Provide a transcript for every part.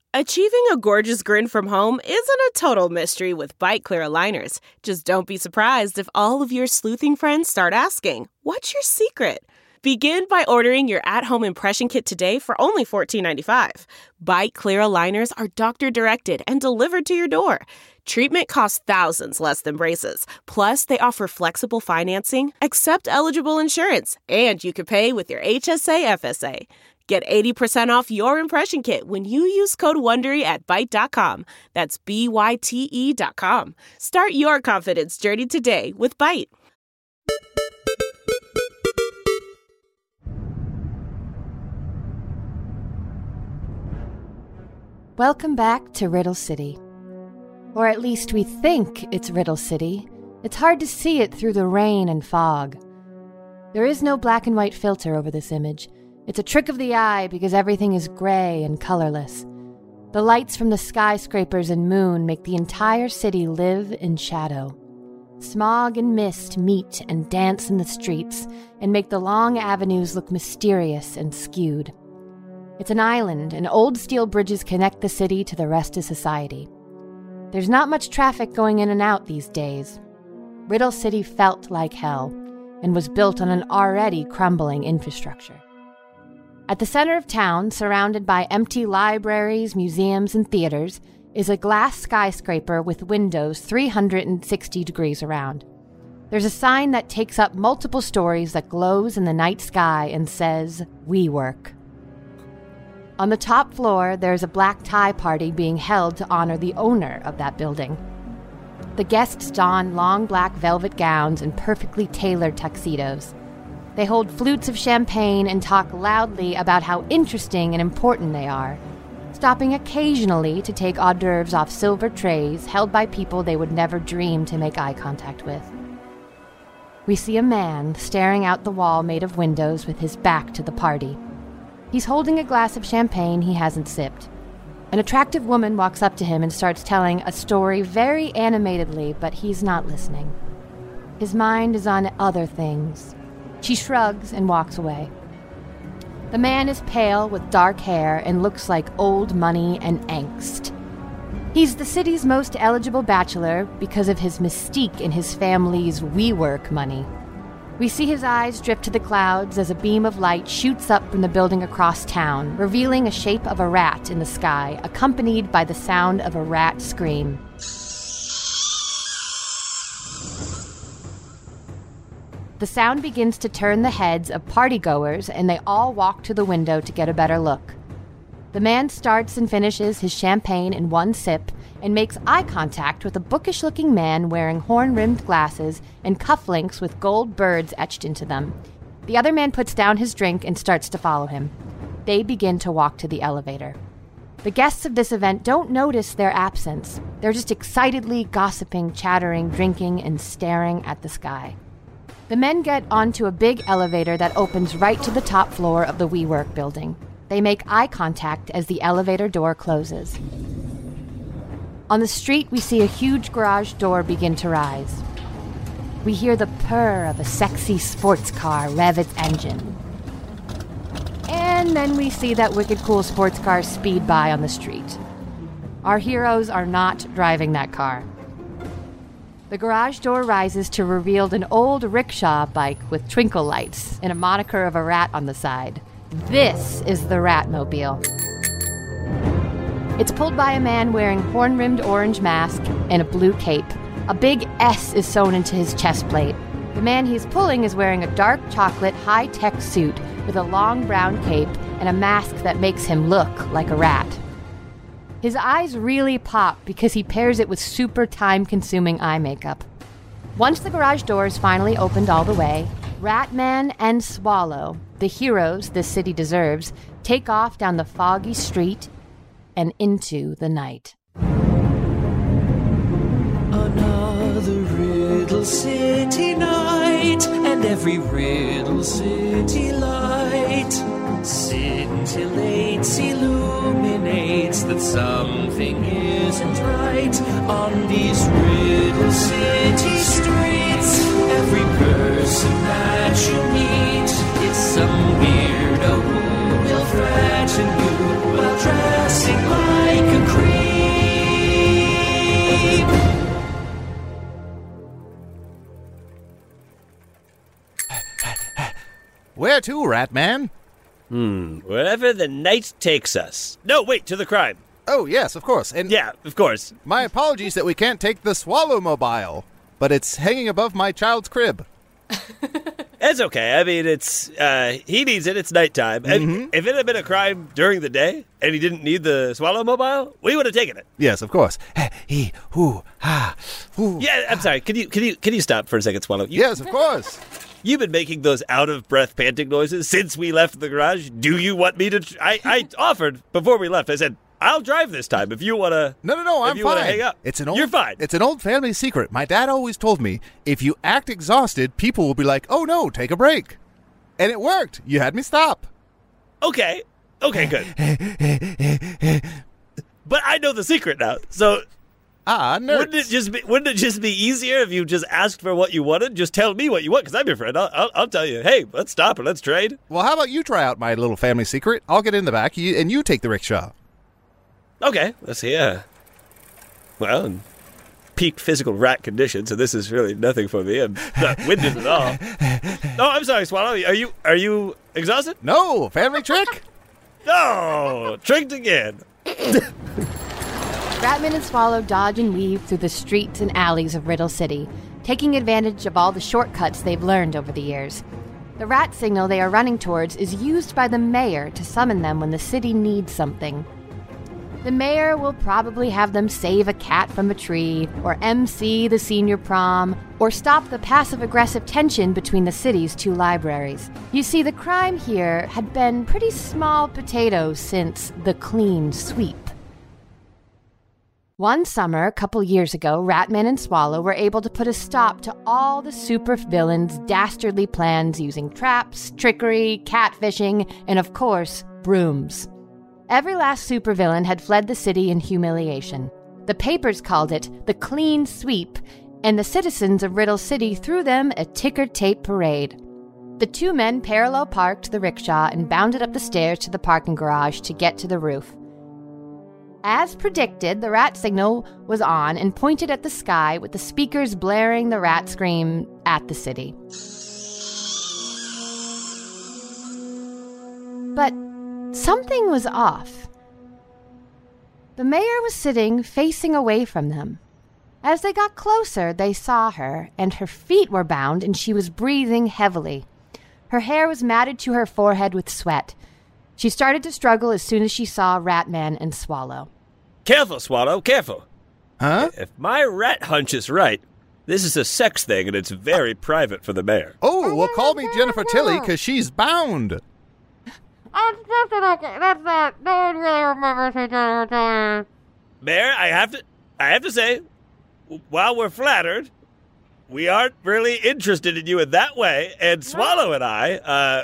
Achieving a gorgeous grin from home isn't a total mystery with Byte Clear aligners. Just don't be surprised if all of your sleuthing friends start asking, "What's your secret?" Begin by ordering your at-home impression kit today for only $14.95. Byte Clear aligners are doctor-directed and delivered to your door. Treatment costs thousands less than braces. Plus, they offer flexible financing, accept eligible insurance, and you can pay with your HSA FSA. Get 80% off your impression kit when you use code WONDERY at Byte.com. That's BYTE.com. Start your confidence journey today with Byte. Welcome back to Riddle City. Or at least we think it's Riddle City. It's hard to see it through the rain and fog. There is no black and white filter over this image. It's a trick of the eye because everything is gray and colorless. The lights from the skyscrapers and moon make the entire city live in shadow. Smog and mist meet and dance in the streets and make the long avenues look mysterious and skewed. It's an island, and old steel bridges connect the city to the rest of society. There's not much traffic going in and out these days. Riddle City felt like hell and was built on an already crumbling infrastructure. At the center of town, surrounded by empty libraries, museums, and theaters, is a glass skyscraper with windows 360 degrees around. There's a sign that takes up multiple stories that glows in the night sky and says, WeWork. On the top floor, there's a black tie party being held to honor the owner of that building. The guests don long black velvet gowns and perfectly tailored tuxedos. They hold flutes of champagne and talk loudly about how interesting and important they are, stopping occasionally to take hors d'oeuvres off silver trays held by people they would never dream to make eye contact with. We see a man staring out the wall made of windows with his back to the party. He's holding a glass of champagne he hasn't sipped. An attractive woman walks up to him and starts telling a story very animatedly, but he's not listening. His mind is on other things. She shrugs and walks away. The man is pale with dark hair and looks like old money and angst. He's the city's most eligible bachelor because of his mystique and his family's WeWork money. We see his eyes drift to the clouds as a beam of light shoots up from the building across town, revealing a shape of a rat in the sky, accompanied by the sound of a rat scream. The sound begins to turn the heads of partygoers, and they all walk to the window to get a better look. The man starts and finishes his champagne in one sip and makes eye contact with a bookish-looking man wearing horn-rimmed glasses and cufflinks with gold birds etched into them. The other man puts down his drink and starts to follow him. They begin to walk to the elevator. The guests of this event don't notice their absence. They're just excitedly gossiping, chattering, drinking, and staring at the sky. The men get onto a big elevator that opens right to the top floor of the WeWork building. They make eye contact as the elevator door closes. On the street, we see a huge garage door begin to rise. We hear the purr of a sexy sports car rev its engine. And then we see that wicked cool sports car speed by on the street. Our heroes are not driving that car. The garage door rises to reveal an old rickshaw bike with twinkle lights and a moniker of a rat on the side. This is the Ratmobile. It's pulled by a man wearing horn-rimmed orange mask and a blue cape. A big S is sewn into his chest plate. The man he's pulling is wearing a dark chocolate high-tech suit with a long brown cape and a mask that makes him look like a rat. His eyes really pop because he pairs it with super time-consuming eye makeup. Once the garage doors finally opened all the way, Ratman and Swallow, the heroes this city deserves, take off down the foggy street and into the night. Another Riddle City night, and every Riddle City light scintillates, illuminates that something isn't right on these Riddle City streets. Every person that you meet is some weirdo who will threaten you while dressing like Where to, Ratman? Wherever the night takes us. No, wait, to the crime. Oh, yes, of course. And Yeah, of course. my apologies that we can't take the Swallow Mobile, but it's hanging above my child's crib. It's okay. I mean, it's he needs it. It's nighttime. And if it had been a crime during the day and he didn't need the Swallow Mobile, we would have taken it. Yes, of course. He, hoo, ha, hoo. Yeah, I'm sorry. Can you stop for a second, Swallow? Yes, of course. You've been making those out-of-breath panting noises since we left the garage. Do you want me to? I offered before we left. I said, I'll drive this time if you want to. No, if I'm you wanna fine. hang up. You're fine. It's an old family secret. My dad always told me, if you act exhausted, people will be like, oh no, take a break. And it worked. You had me stop. Okay, good. But I know the secret now, so Nerds. wouldn't it just be easier if you just asked for what you wanted? Just tell me what you want, because I'm your friend. I'll tell you. Hey, let's stop and let's trade. Well, how about you try out my little family secret? I'll get in the back, and you take the rickshaw. Okay, let's see. Well, in peak physical rat condition, so this is really nothing for me. I'm not winded at all. Oh, I'm sorry, Swallow. Are you exhausted? No, family trick. No, tricked again. Ratman and Swallow dodge and weave through the streets and alleys of Riddle City, taking advantage of all the shortcuts they've learned over the years. The rat signal they are running towards is used by the mayor to summon them when the city needs something. The mayor will probably have them save a cat from a tree, or MC the senior prom, or stop the passive-aggressive tension between the city's two libraries. You see, the crime here had been pretty small potatoes since the clean sweep. One summer, a couple years ago, Ratman and Swallow were able to put a stop to all the supervillains' dastardly plans using traps, trickery, catfishing, and of course, brooms. Every last supervillain had fled the city in humiliation. The papers called it the clean sweep, and the citizens of Riddle City threw them a ticker-tape parade. The two men parallel parked the rickshaw and bounded up the stairs to the parking garage to get to the roof. As predicted, the rat signal was on and pointed at the sky with the speakers blaring the rat scream at the city. But something was off. The mayor was sitting facing away from them. As they got closer, they saw her, and her feet were bound and she was breathing heavily. Her hair was matted to her forehead with sweat. She started to struggle as soon as she saw Ratman and Swallow. Careful, Swallow, careful. Huh? If my rat hunch is right, this is a sex thing and it's very private for the mayor. Oh, well, call me Jennifer Tilly, because she's bound. That's not. No one really remembers who Jennifer Tilly is. Mayor, I have to say, while we're flattered, we aren't really interested in you in that way. And Swallow and I,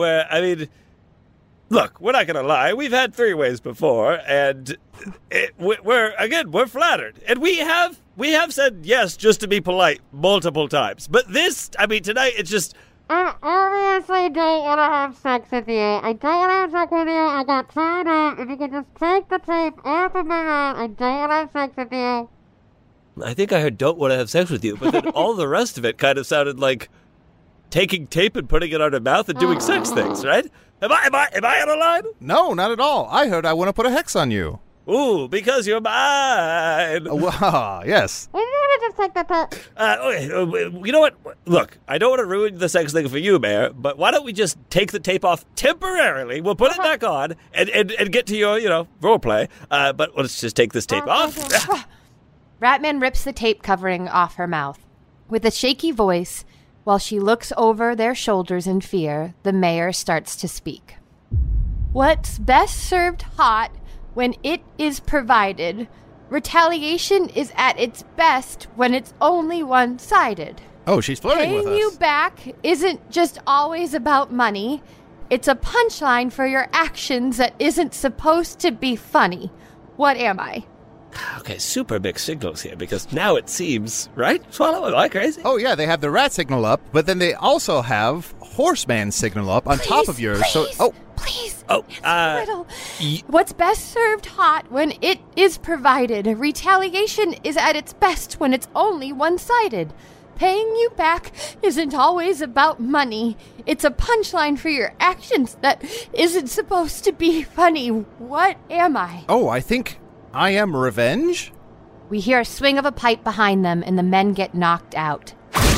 look, we're not going to lie. We've had three-ways before, and we're flattered. And we have said yes just to be polite multiple times. But this, tonight, it's just... I obviously don't want to have sex with you. I don't want to have sex with you. I got tied up. If you could just take the tape off of my mouth, I don't want to have sex with you. I think I heard don't want to have sex with you, but then all the rest of it kind of sounded like taking tape and putting it on her mouth and doing sex things, right? Am I on a line? No, not at all. I heard I want to put a hex on you. Ooh, because you're mine. Wow, yes. We need to just take the tape. Okay, you know what? Look, I don't want to ruin the sex thing for you, Mayor, but why don't we just take the tape off temporarily? We'll put it back on and get to your, role play. But let's just take this tape off. Ratman rips the tape covering off her mouth. With a shaky voice, while she looks over their shoulders in fear, the mayor starts to speak. What's best served hot when it is provided? Retaliation is at its best when it's only one-sided. Oh, she's flirting with us. Paying you back isn't just always about money. It's a punchline for your actions that isn't supposed to be funny. What am I? Okay, super mixed signals here, because now it seems, right, Swallow? Am I crazy? Oh, yeah, they have the rat signal up, but then they also have Horseman signal up on top of yours. Please. Oh, Riddle. What's best served hot when it is provided? Retaliation is at its best when it's only one-sided. paying you back isn't always about money. It's a punchline for your actions that isn't supposed to be funny. What am I? Oh, I think I am revenge? We hear a swing of a pipe behind them, and the men get knocked out.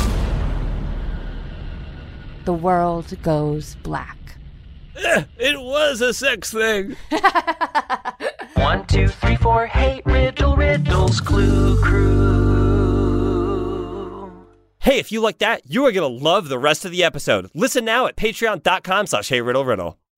The world goes black. It was a sex thing. 1, 2, 3, 4, hey, riddles, Clue Crew. Hey, if you like that, you are going to love the rest of the episode. Listen now at patreon.com/heyriddleriddle.